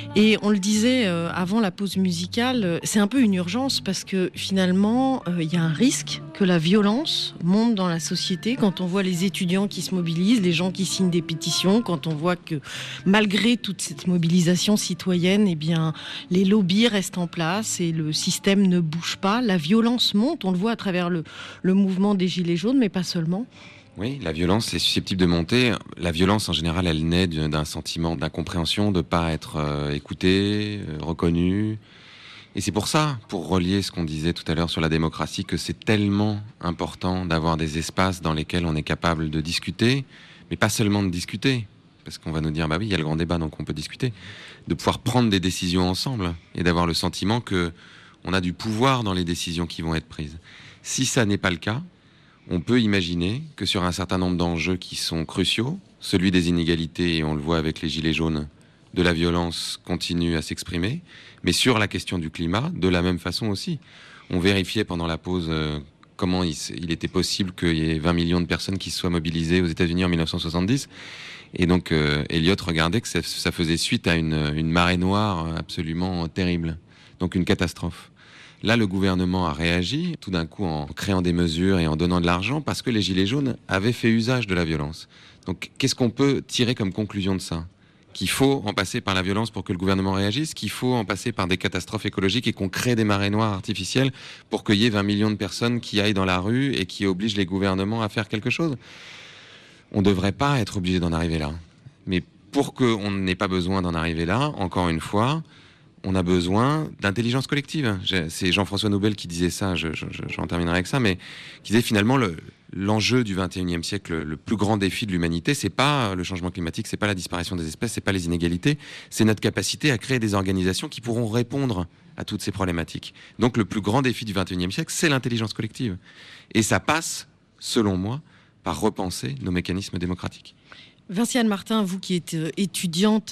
Et on le disait avant la pause musicale, c'est un peu une urgence parce que finalement, il y a un risque que la violence monte dans la société quand on voit les étudiants qui se mobilisent, les gens qui signent des pétitions, quand on voit que malgré toute cette mobilisation citoyenne, eh bien, les lobbies restent en place et le système ne bouge pas. La violence monte, on le voit à travers le mouvement des Gilets jaunes, mais pas seulement. Oui, la violence est susceptible de monter. La violence, en général, elle naît d'un sentiment d'incompréhension, de ne pas être écouté, reconnu. Et c'est pour ça, pour relier ce qu'on disait tout à l'heure sur la démocratie, que c'est tellement important d'avoir des espaces dans lesquels on est capable de discuter, mais pas seulement de discuter, parce qu'on va nous dire, bah oui, il y a le grand débat, donc on peut discuter, de pouvoir prendre des décisions ensemble et d'avoir le sentiment que on a du pouvoir dans les décisions qui vont être prises. Si ça n'est pas le cas, on peut imaginer que sur un certain nombre d'enjeux qui sont cruciaux, celui des inégalités, et on le voit avec les Gilets jaunes, de la violence continue à s'exprimer, mais sur la question du climat, de la même façon aussi. On vérifiait pendant la pause comment il était possible qu'il y ait 20 millions de personnes qui se soient mobilisées aux États-Unis en 1970. Et donc, Elliot regardait que ça faisait suite à une marée noire absolument terrible, donc une catastrophe. Là, le gouvernement a réagi, tout d'un coup, en créant des mesures et en donnant de l'argent, parce que les Gilets jaunes avaient fait usage de la violence. Donc, qu'est-ce qu'on peut tirer comme conclusion de ça ? Qu'il faut en passer par la violence pour que le gouvernement réagisse, qu'il faut en passer par des catastrophes écologiques et qu'on crée des marées noires artificielles pour qu'il y ait 20 millions de personnes qui aillent dans la rue et qui obligent les gouvernements à faire quelque chose. On ne devrait pas être obligé d'en arriver là. Mais pour qu'on n'ait pas besoin d'en arriver là, encore une fois, on a besoin d'intelligence collective. C'est Jean-François Nobel qui disait ça, j'en terminerai avec ça, mais qui disait finalement l'enjeu du 21e siècle, le plus grand défi de l'humanité, c'est pas le changement climatique, c'est pas la disparition des espèces, c'est pas les inégalités, c'est notre capacité à créer des organisations qui pourront répondre à toutes ces problématiques. Donc le plus grand défi du 21e siècle, c'est l'intelligence collective. Et ça passe, selon moi, par repenser nos mécanismes démocratiques. Vinciane Martin, vous qui êtes étudiante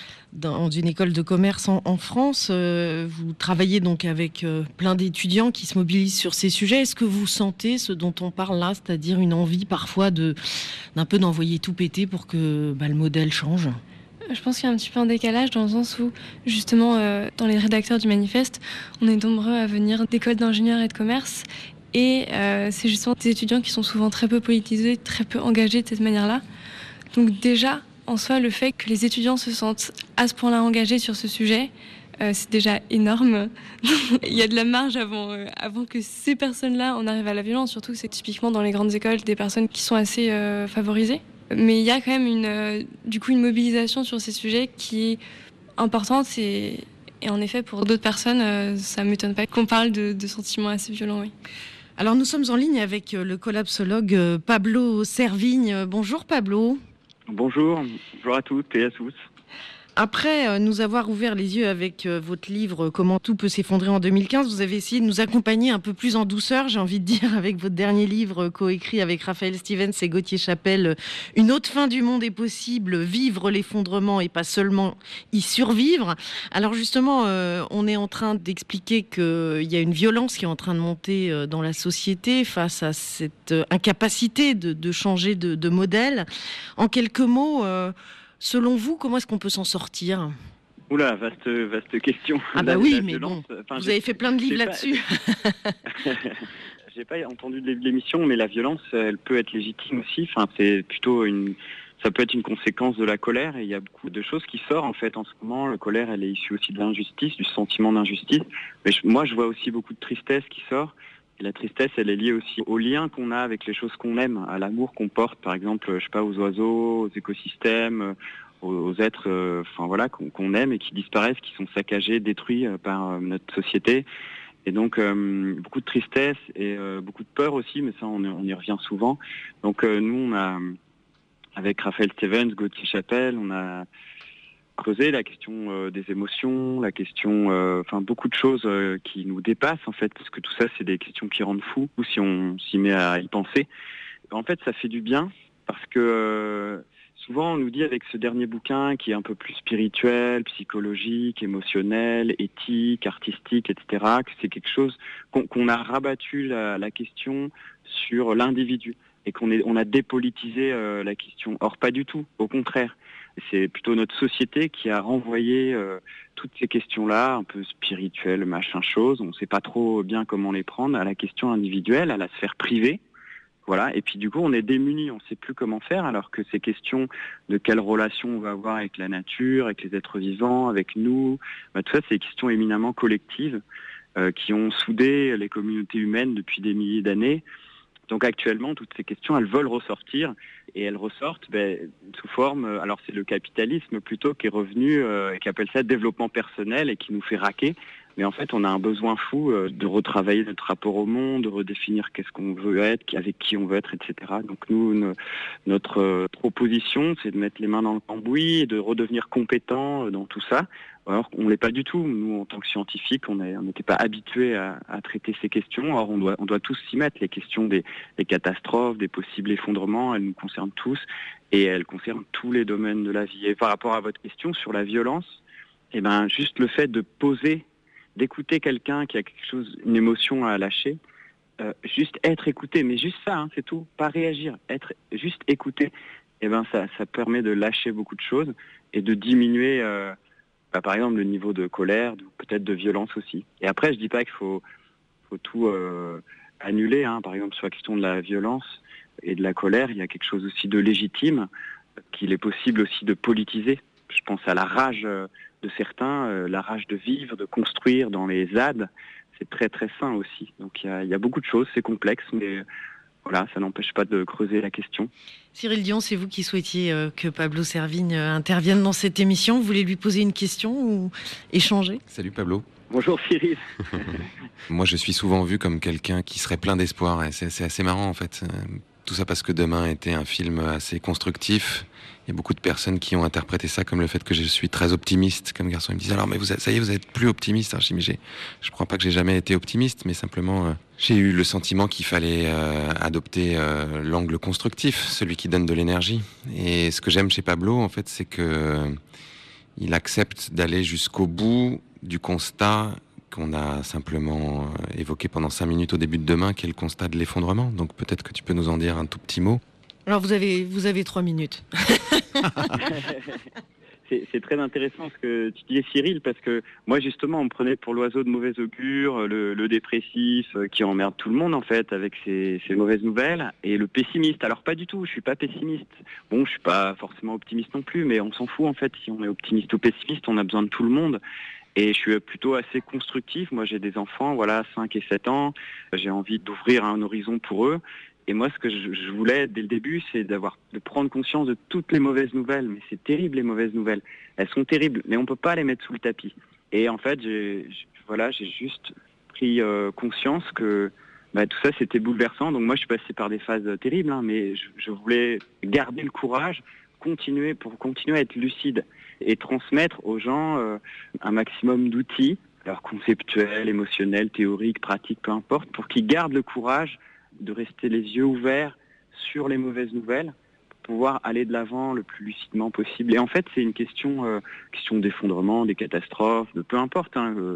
dans une école de commerce en France, vous travaillez donc avec plein d'étudiants qui se mobilisent sur ces sujets. Est-ce que vous sentez ce dont on parle là, c'est-à-dire une envie parfois d'un peu d'envoyer tout péter pour que le modèle change ? Je pense qu'il y a un petit peu un décalage dans le sens où, justement, dans les rédacteurs du manifeste, on est nombreux à venir d'écoles d'ingénieurs et de commerce. Et c'est justement des étudiants qui sont souvent très peu politisés, très peu engagés de cette manière-là. Donc déjà, en soi, le fait que les étudiants se sentent à ce point-là engagés sur ce sujet, c'est déjà énorme. Il y a de la marge avant que ces personnes-là en arrivent à la violence, surtout que c'est typiquement dans les grandes écoles des personnes qui sont assez favorisées. Mais il y a quand même une mobilisation sur ces sujets qui est importante et en effet, pour d'autres personnes, ça ne m'étonne pas qu'on parle de sentiments assez violents, oui. Alors nous sommes en ligne avec le collapsologue Pablo Servigne. Bonjour Pablo. Bonjour à toutes et à tous. Après nous avoir ouvert les yeux avec votre livre « Comment tout peut s'effondrer en 2015 », vous avez essayé de nous accompagner un peu plus en douceur, j'ai envie de dire, avec votre dernier livre coécrit avec Raphaël Stevens et Gauthier Chapelle, « Une autre fin du monde est possible, vivre l'effondrement et pas seulement y survivre ». Alors justement, on est en train d'expliquer qu'il y a une violence qui est en train de monter dans la société face à cette incapacité de changer de modèle. En quelques mots... selon vous, comment est-ce qu'on peut s'en sortir ? Oula, vaste question. Ah bah oui, mais bon, vous avez fait plein de livres là-dessus. J'ai pas entendu de l'émission, mais la violence, elle peut être légitime aussi. Enfin, c'est plutôt ça peut être une conséquence de la colère. Et il y a beaucoup de choses qui sortent en fait en ce moment. La colère, elle est issue aussi de l'injustice, du sentiment d'injustice. Mais moi, je vois aussi beaucoup de tristesse qui sort. Et la tristesse, elle est liée aussi au lien qu'on a avec les choses qu'on aime, à l'amour qu'on porte, par exemple, je sais pas, aux oiseaux, aux écosystèmes, aux êtres, qu'on aime et qui disparaissent, qui sont saccagés, détruits par notre société. Et donc beaucoup de tristesse et beaucoup de peur aussi, mais ça on y revient souvent. Donc nous, on a, avec Raphaël Stevens, Gauthier Chapelle, on a creuser la question des émotions, la question, beaucoup de choses qui nous dépassent en fait, parce que tout ça c'est des questions qui rendent fous si on s'y met à y penser. En fait, ça fait du bien parce que souvent on nous dit avec ce dernier bouquin qui est un peu plus spirituel, psychologique, émotionnel, éthique, artistique, etc., que c'est quelque chose qu'on a rabattu la question sur l'individu. et on a dépolitisé la question. Or, pas du tout, au contraire. C'est plutôt notre société qui a renvoyé toutes ces questions-là, un peu spirituelles, machin chose, on ne sait pas trop bien comment les prendre, à la question individuelle, à la sphère privée. Voilà. Et puis du coup, on est démunis, on ne sait plus comment faire, alors que ces questions de quelle relation on va avoir avec la nature, avec les êtres vivants, avec nous, tout ça, c'est des questions éminemment collectives qui ont soudé les communautés humaines depuis des milliers d'années. Donc actuellement, toutes ces questions, elles veulent ressortir, et elles ressortent sous forme, alors c'est le capitalisme plutôt qui est revenu, qui appelle ça développement personnel et qui nous fait raquer. Mais en fait, on a un besoin fou de retravailler notre rapport au monde, de redéfinir qu'est-ce qu'on veut être, avec qui on veut être, etc. Donc nous, notre proposition, c'est de mettre les mains dans le cambouis et de redevenir compétent dans tout ça. Alors on ne l'est pas du tout. Nous, en tant que scientifiques, on n'était pas habitués à traiter ces questions. Or, on doit tous s'y mettre. Les questions des catastrophes, des possibles effondrements, elles nous concernent tous et elles concernent tous les domaines de la vie. Et par rapport à votre question sur la violence, juste le fait de poser, d'écouter quelqu'un qui a quelque chose, une émotion à lâcher, juste être écouté, mais juste ça, c'est tout, pas réagir, être juste écouté, ça permet de lâcher beaucoup de choses et de diminuer, par exemple, le niveau de colère, peut-être de violence aussi. Et après, je dis pas qu'il faut tout annuler, par exemple, sur la question de la violence et de la colère, il y a quelque chose aussi de légitime qu'il est possible aussi de politiser. Je pense à la rage de certains, la rage de vivre, de construire dans les ZAD, c'est très très sain aussi. Donc il y a beaucoup de choses, c'est complexe, mais voilà, ça n'empêche pas de creuser la question. Cyril Dion, c'est vous qui souhaitiez que Pablo Servigne intervienne dans cette émission. Vous voulez lui poser une question ou échanger ? Salut Pablo. Bonjour Cyril. Moi je suis souvent vu comme quelqu'un qui serait plein d'espoir, et c'est assez marrant en fait. Tout ça parce que Demain était un film assez constructif. Il y a beaucoup de personnes qui ont interprété ça comme le fait que je suis très optimiste comme garçon. Ils me disent alors mais ça y est, vous êtes plus optimiste. Alors, je dis mais je crois pas que j'ai jamais été optimiste, mais simplement j'ai eu le sentiment qu'il fallait adopter l'angle constructif, celui qui donne de l'énergie. Et ce que j'aime chez Pablo en fait, c'est que il accepte d'aller jusqu'au bout du constat qu'on a simplement évoqué pendant 5 minutes au début de Demain, qui est le constat de l'effondrement. Donc peut-être que tu peux nous en dire un tout petit mot. Alors vous avez 3 minutes. C'est très intéressant ce que tu disais Cyril, parce que moi justement on me prenait pour l'oiseau de mauvais augure, le dépressif qui emmerde tout le monde en fait avec ses mauvaises nouvelles, et le pessimiste. Alors pas du tout, je suis pas pessimiste. Bon, je suis pas forcément optimiste non plus, mais on s'en fout en fait si on est optimiste ou pessimiste, on a besoin de tout le monde. Et je suis plutôt assez constructif. Moi j'ai des enfants, 5 et 7 ans, j'ai envie d'ouvrir un horizon pour eux. Et moi, ce que je voulais dès le début, c'est de prendre conscience de toutes les mauvaises nouvelles. Mais c'est terrible, les mauvaises nouvelles. Elles sont terribles, mais on peut pas les mettre sous le tapis. Et en fait, j'ai juste pris conscience que tout ça, c'était bouleversant. Donc moi, je suis passé par des phases terribles, mais je voulais garder le courage, continuer à être lucide et transmettre aux gens un maximum d'outils, alors conceptuels, émotionnels, théoriques, pratiques, peu importe, pour qu'ils gardent le courage de rester les yeux ouverts sur les mauvaises nouvelles pour pouvoir aller de l'avant le plus lucidement possible. Et en fait, c'est une question d'effondrement, des catastrophes, de peu importe.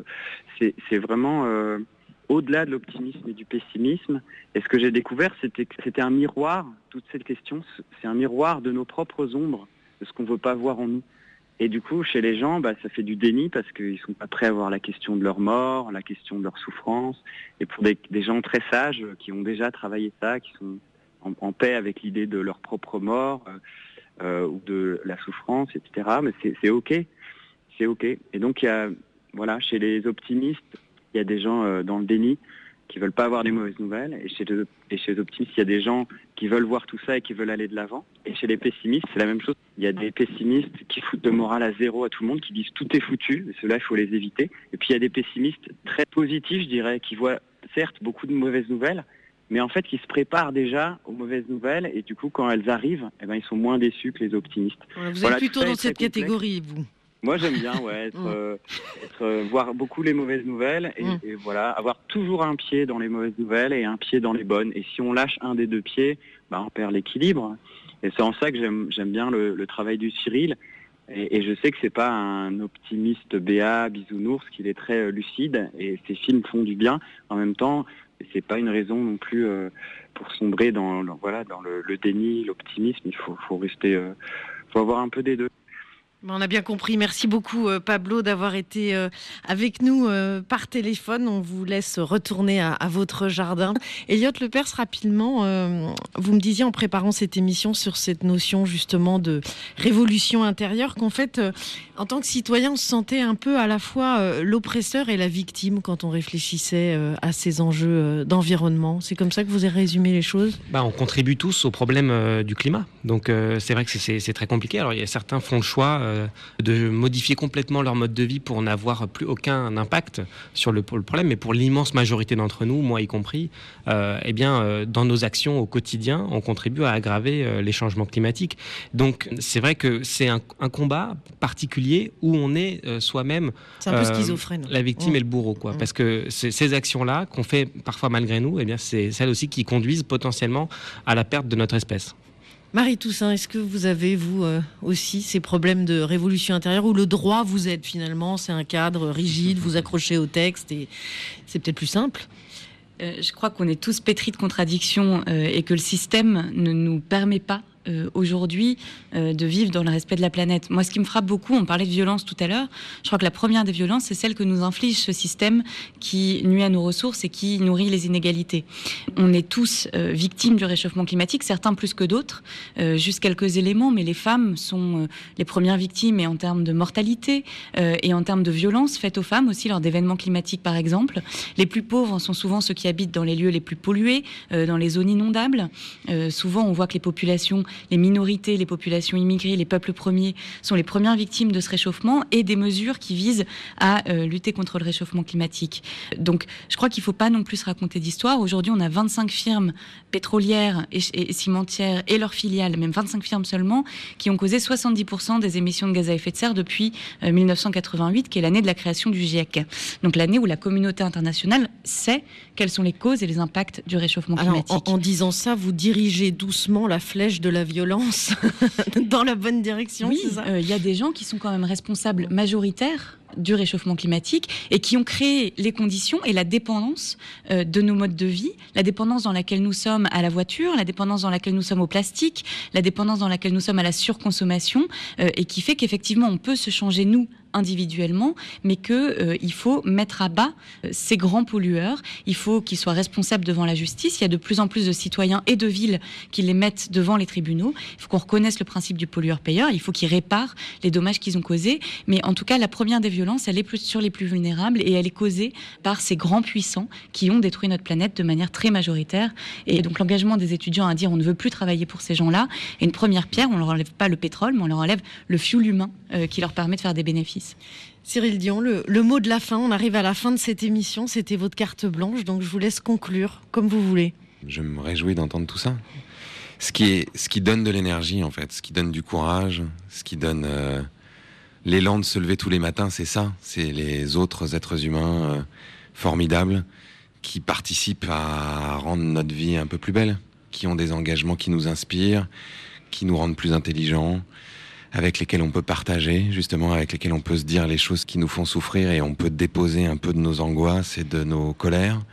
C'est vraiment au-delà de l'optimisme et du pessimisme. Et ce que j'ai découvert, c'était que c'était un miroir, toute cette question, c'est un miroir de nos propres ombres, de ce qu'on ne veut pas voir en nous. Et du coup, chez les gens, ça fait du déni parce qu'ils ne sont pas prêts à voir la question de leur mort, la question de leur souffrance. Et pour des gens très sages qui ont déjà travaillé ça, qui sont en paix avec l'idée de leur propre mort ou de la souffrance, etc., mais c'est OK. C'est OK. Et donc, chez les optimistes, il y a des gens dans le déni qui veulent pas avoir des mauvaises nouvelles. Et chez les optimistes, il y a des gens qui veulent voir tout ça et qui veulent aller de l'avant. Et chez les pessimistes, c'est la même chose. Il y a des pessimistes qui foutent de morale à zéro à tout le monde, qui disent tout est foutu, et ceux-là, il faut les éviter. Et puis il y a des pessimistes très positifs, je dirais, qui voient certes beaucoup de mauvaises nouvelles, mais en fait qui se préparent déjà aux mauvaises nouvelles, et du coup, quand elles arrivent, ils sont moins déçus que les optimistes. Vous êtes plutôt dans cette catégorie, vous. Moi, j'aime bien voir beaucoup les mauvaises nouvelles et avoir toujours un pied dans les mauvaises nouvelles et un pied dans les bonnes. Et si on lâche un des deux pieds, on perd l'équilibre. Et c'est en ça que j'aime bien le travail du Cyril. Et je sais que c'est pas un optimiste béat, bisounours, qu'il est très lucide et ses films font du bien. En même temps, Et c'est pas une raison non plus pour sombrer dans le déni, l'optimisme. Il faut rester, faut avoir un peu des deux. On a bien compris. Merci beaucoup Pablo d'avoir été avec nous par téléphone. On vous laisse retourner à votre jardin. Elliot Lepers, rapidement, vous me disiez en préparant cette émission sur cette notion justement de révolution intérieure qu'en fait, en tant que citoyen, on se sentait un peu à la fois l'oppresseur et la victime quand on réfléchissait à ces enjeux d'environnement. C'est comme ça que vous avez résumé les choses ? On contribue tous au problème du climat. Donc c'est vrai que c'est très compliqué. Alors il y a certains font le choix de modifier complètement leur mode de vie pour n'avoir plus aucun impact sur le problème, mais pour l'immense majorité d'entre nous, moi y compris, dans nos actions au quotidien, on contribue à aggraver les changements climatiques. Donc c'est vrai que c'est un combat particulier où on est soi-même c'est un peu schizophrène. La victime et le bourreau, parce que ces actions-là qu'on fait parfois malgré nous, c'est celles aussi qui conduisent potentiellement à la perte de notre espèce. Marie Toussaint, est-ce que vous avez, vous aussi, ces problèmes de révolution intérieure où le droit vous aide finalement ? C'est un cadre rigide, vous accrochez au texte et c'est peut-être plus simple ? Je crois qu'on est tous pétris de contradictions et que le système ne nous permet pas aujourd'hui de vivre dans le respect de la planète. Moi, ce qui me frappe beaucoup, on parlait de violence tout à l'heure, je crois que la première des violences, c'est celle que nous inflige ce système qui nuit à nos ressources et qui nourrit les inégalités. On est tous victimes du réchauffement climatique, certains plus que d'autres, juste quelques éléments, mais les femmes sont les premières victimes et en termes de mortalité et en termes de violence faites aux femmes aussi lors d'événements climatiques par exemple. Les plus pauvres sont souvent ceux qui habitent dans les lieux les plus pollués, dans les zones inondables. Souvent, on voit que les minorités, les populations immigrées, les peuples premiers sont les premières victimes de ce réchauffement et des mesures qui visent à lutter contre le réchauffement climatique. Donc, je crois qu'il ne faut pas non plus se raconter d'histoire. Aujourd'hui, on a 25 firmes pétrolières et cimentières et leurs filiales, même 25 firmes seulement, qui ont causé 70% des émissions de gaz à effet de serre depuis 1988, qui est l'année de la création du GIEC. Donc, l'année où la communauté internationale sait quelles sont les causes et les impacts du réchauffement climatique. Alors, en disant ça, vous dirigez doucement la flèche de la violence dans la bonne direction. Oui, il y a des gens qui sont quand même responsables majoritaires du réchauffement climatique et qui ont créé les conditions et la dépendance de nos modes de vie, la dépendance dans laquelle nous sommes à la voiture, la dépendance dans laquelle nous sommes au plastique, la dépendance dans laquelle nous sommes à la surconsommation et qui fait qu'effectivement on peut se changer nous individuellement, mais qu'il faut mettre à bas ces grands pollueurs. Il faut qu'ils soient responsables devant la justice. Il y a de plus en plus de citoyens et de villes qui les mettent devant les tribunaux. Il faut qu'on reconnaisse le principe du pollueur-payeur. Il faut qu'ils réparent les dommages qu'ils ont causés. Mais en tout cas, la première des violences, elle est plus sur les plus vulnérables et elle est causée par ces grands puissants qui ont détruit notre planète de manière très majoritaire. Et donc l'engagement des étudiants à dire on ne veut plus travailler pour ces gens-là est une première pierre. On ne leur enlève pas le pétrole, mais on leur enlève le fioul humain qui leur permet de faire des bénéfices. Cyril Dion, le mot de la fin, on arrive à la fin de cette émission, c'était votre carte blanche, donc je vous laisse conclure comme vous voulez. Je me réjouis d'entendre tout ça. Ce qui donne de l'énergie en fait, ce qui donne du courage, ce qui donne l'élan de se lever tous les matins, c'est ça, c'est les autres êtres humains formidables qui participent à rendre notre vie un peu plus belle, qui ont des engagements qui nous inspirent, qui nous rendent plus intelligents, avec lesquels on peut partager, justement, avec lesquels on peut se dire les choses qui nous font souffrir et on peut déposer un peu de nos angoisses et de nos colères.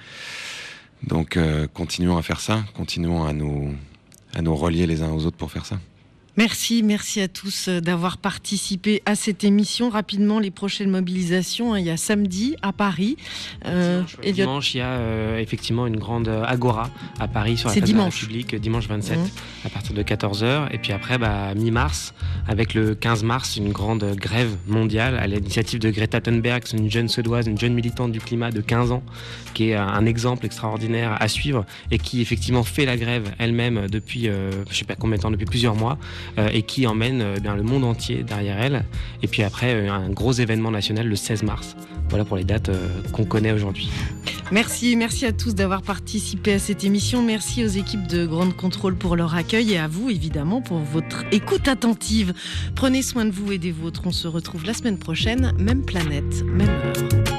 Donc, continuons à faire ça, continuons à nous relier les uns aux autres pour faire ça. Merci à tous d'avoir participé à cette émission. Rapidement, les prochaines mobilisations, il y a samedi à Paris. Dimanche, il y a effectivement une grande agora à Paris sur la place de la République, dimanche 27, à partir de 14h. Et puis après, mi-mars, avec le 15 mars, une grande grève mondiale à l'initiative de Greta Thunberg, c'est une jeune suédoise, une jeune militante du climat de 15 ans, qui est un exemple extraordinaire à suivre et qui effectivement fait la grève elle-même depuis, je ne sais pas combien de temps, depuis plusieurs mois. Et qui emmène le monde entier derrière elle. Et puis après, un gros événement national le 16 mars. Voilà pour les dates qu'on connaît aujourd'hui. Merci à tous d'avoir participé à cette émission. Merci aux équipes de Ground Control pour leur accueil et à vous, évidemment, pour votre écoute attentive. Prenez soin de vous et des vôtres. On se retrouve la semaine prochaine, même planète, même heure.